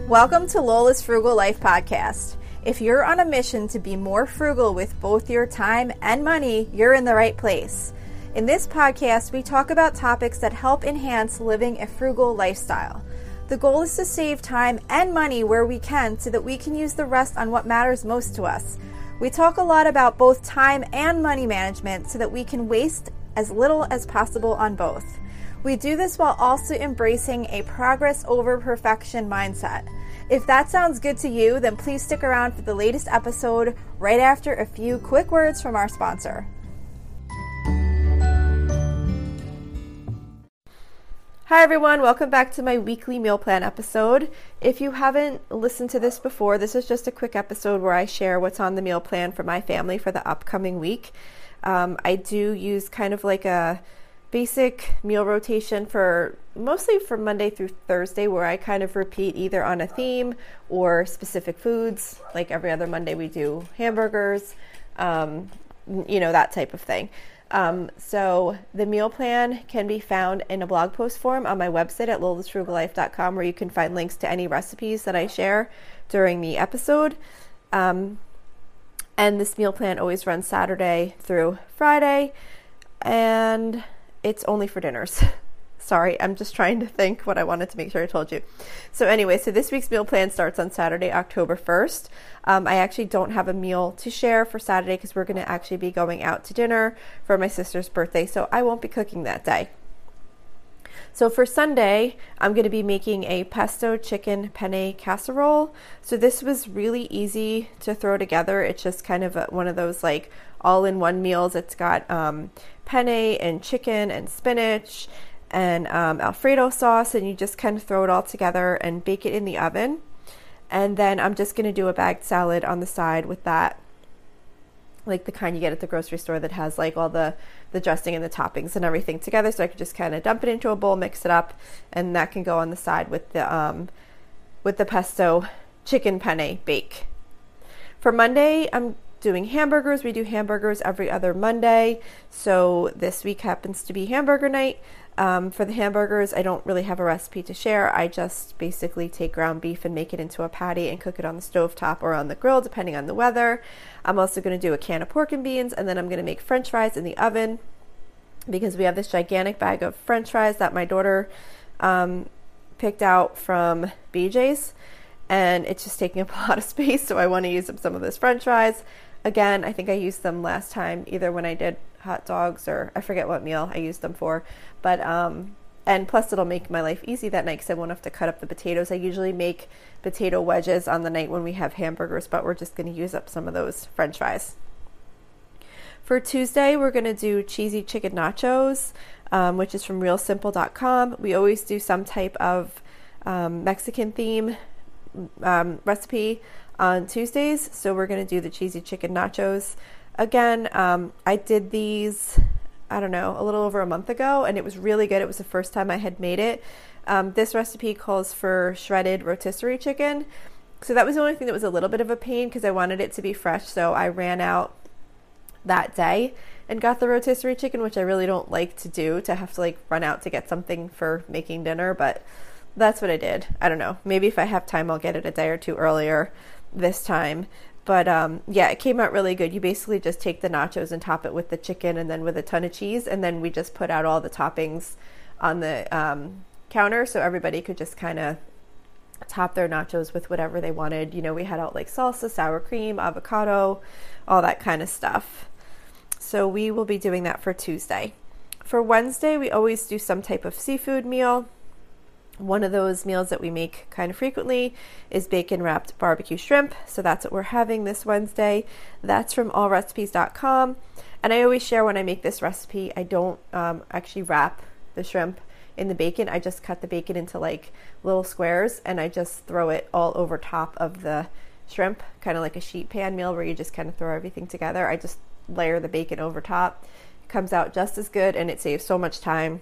Welcome to Lola's Frugal Life Podcast. If you're on a mission to be more frugal with both your time and money, you're in the right place. In this podcast, we talk about topics that help enhance living a frugal lifestyle. The goal is to save time and money where we can so that we can use the rest on what matters most to us. We talk a lot about both time and money management so that we can waste as little as possible on both. We do this while also embracing a progress over perfection mindset. If that sounds good to you, then please stick around for the latest episode right after a few quick words from our sponsor. Hi everyone, welcome back to my weekly meal plan episode. If you haven't listened to this before, this is just a quick episode where I share what's on the meal plan for my family for the upcoming week. I do use kind of like a basic meal rotation for mostly from Monday through Thursday, where I kind of repeat either on a theme or specific foods. Like every other Monday we do hamburgers, that type of thing. So the meal plan can be found in a blog post form on my website at lolasfrugallife.com, where you can find links to any recipes that I share during the episode. And this meal plan always runs Saturday through Friday, and it's only for dinners. Sorry, I'm just trying to think what I wanted to make sure I told you. So this week's meal plan starts on Saturday, October 1st. I actually don't have a meal to share for Saturday because we're going to actually be going out to dinner for my sister's birthday, so I won't be cooking that day. So for Sunday, I'm going to be making a pesto chicken penne casserole. So this was really easy to throw together. It's just kind of one of those like all-in-one meals. It's got penne and chicken and spinach and Alfredo sauce, and you just kind of throw it all together and bake it in the oven. And then I'm just going to do a bagged salad on the side with that, like the kind you get at the grocery store that has like all the dressing and the toppings and everything together. So I could just kind of dump it into a bowl, mix it up, and that can go on the side with the pesto chicken penne bake. For Monday, I'm doing hamburgers. We do hamburgers every other Monday, so this week happens to be hamburger night. For the hamburgers, I don't really have a recipe to share. I just basically take ground beef and make it into a patty and cook it on the stovetop or on the grill, depending on the weather. I'm also going to do a can of pork and beans, and then I'm going to make French fries in the oven because we have this gigantic bag of French fries that my daughter picked out from BJ's, and it's just taking up a lot of space, so I want to use up some of those French fries. Again, I think I used them last time, either when I did hot dogs or I forget what meal I used them for. But, and plus it'll make my life easy that night because I won't have to cut up the potatoes. I usually make potato wedges on the night when we have hamburgers, but we're just going to use up some of those French fries. For Tuesday, we're going to do cheesy chicken nachos, which is from realsimple.com. We always do some type of Mexican theme recipe on Tuesdays, so we're going to do the cheesy chicken nachos. Again, I did these, a little over a month ago, and it was really good. It was the first time I had made it. This recipe calls for shredded rotisserie chicken, so that was the only thing that was a little bit of a pain because I wanted it to be fresh, so I ran out that day and got the rotisserie chicken, which I really don't like to do, to have to like run out to get something for making dinner, but that's what I did. I don't know. Maybe if I have time, I'll get it a day or two earlier this time. But it came out really good. You basically just take the nachos and top it with the chicken and then with a ton of cheese. And then we just put out all the toppings on the counter so everybody could just kind of top their nachos with whatever they wanted. We had out like salsa, sour cream, avocado, all that kind of stuff. So we will be doing that for Tuesday. For Wednesday, we always do some type of seafood meal. One of those meals that we make kind of frequently is bacon wrapped barbecue shrimp. So that's what we're having this Wednesday. That's from allrecipes.com. And I always share when I make this recipe, I don't actually wrap the shrimp in the bacon. I just cut the bacon into like little squares and I just throw it all over top of the shrimp, kind of like a sheet pan meal where you just kind of throw everything together. I just layer the bacon over top. It comes out just as good and it saves so much time.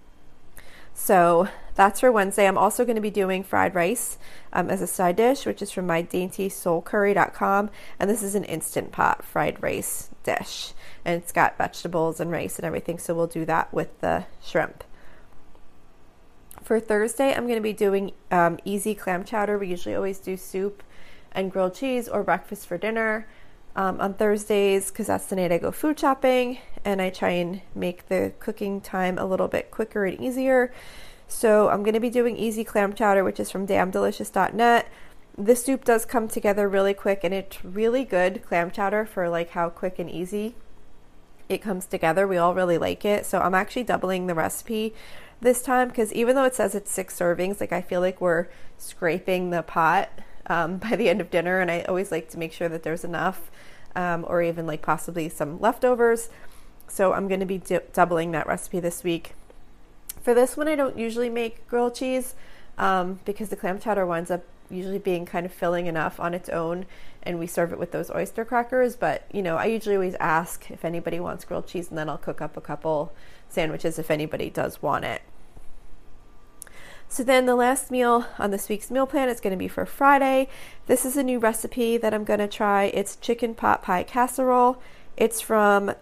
So that's for Wednesday. I'm also going to be doing fried rice as a side dish, which is from mydaintysoulcurry.com. And this is an Instant Pot fried rice dish. And it's got vegetables and rice and everything. So we'll do that with the shrimp. For Thursday, I'm going to be doing easy clam chowder. We usually always do soup and grilled cheese or breakfast for dinner on Thursdays, because that's the night I go food shopping and I try and make the cooking time a little bit quicker and easier. So I'm going to be doing easy clam chowder, which is from damndelicious.net. This soup does come together really quick, and it's really good clam chowder for like how quick and easy it comes together. We all really like it. So I'm actually doubling the recipe this time, because even though it says it's 6 servings, like I feel like we're scraping the pot by the end of dinner, and I always like to make sure that there's enough or even like possibly some leftovers. So I'm going to be doubling that recipe this week. For this one, I don't usually make grilled cheese because the clam chowder winds up usually being kind of filling enough on its own, and we serve it with those oyster crackers. But I usually always ask if anybody wants grilled cheese, and then I'll cook up a couple sandwiches if anybody does want it. So then the last meal on this week's meal plan is going to be for Friday. This is a new recipe that I'm going to try. It's chicken pot pie casserole. It's from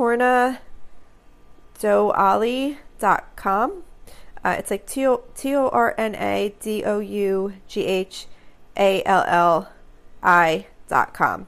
tornadoali.com. It's like TornadoughalI.com.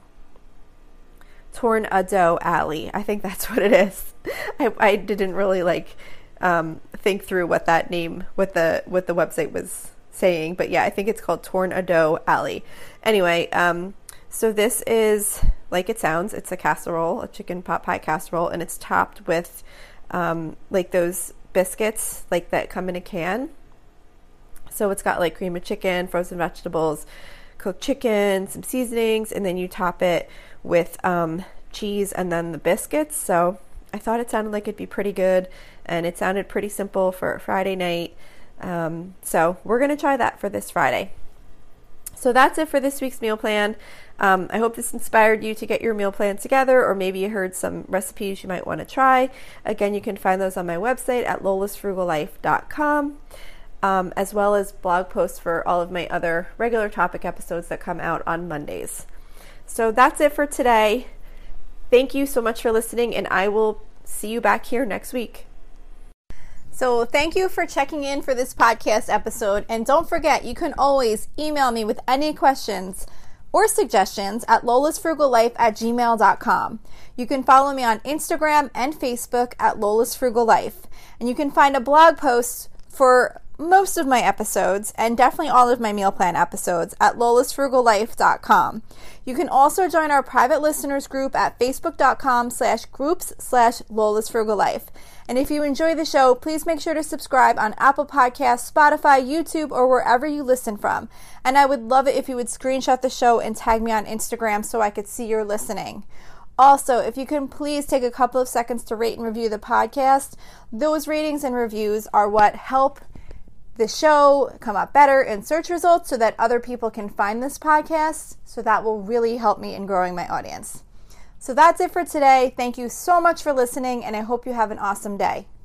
Tornado Alley. I think that's what it is. I didn't really think through what that name, what the website was saying, but yeah, I think it's called Tornado Alley. Anyway, so this is like it sounds. It's a casserole, a chicken pot pie casserole, and it's topped with like those biscuits like that come in a can. So it's got like cream of chicken, frozen vegetables, cooked chicken, some seasonings, and then you top it with cheese and then the biscuits. So I thought it sounded like it'd be pretty good, and it sounded pretty simple for Friday night. So we're going to try that for this Friday. So that's it for this week's meal plan. I hope this inspired you to get your meal plan together, or maybe you heard some recipes you might want to try. Again, you can find those on my website at lolasfrugallife.com, as well as blog posts for all of my other regular topic episodes that come out on Mondays. So that's it for today. Thank you so much for listening, and I will see you back here next week. So thank you for checking in for this podcast episode. And don't forget, you can always email me with any questions or suggestions at lolasfrugallife@gmail.com. You can follow me on Instagram and Facebook at lolasfrugallife. And you can find a blog post for most of my episodes, and definitely all of my meal plan episodes, at lolasfrugallife.com. You can also join our private listeners group at facebook.com/groups/lolasfrugallife. And if you enjoy the show, please make sure to subscribe on Apple Podcasts, Spotify, YouTube, or wherever you listen from. And I would love it if you would screenshot the show and tag me on Instagram so I could see you're listening. Also, if you can please take a couple of seconds to rate and review the podcast. Those ratings and reviews are what help the show come up better in search results so that other people can find this podcast. So that will really help me in growing my audience. So that's it for today. Thank you so much for listening, and I hope you have an awesome day.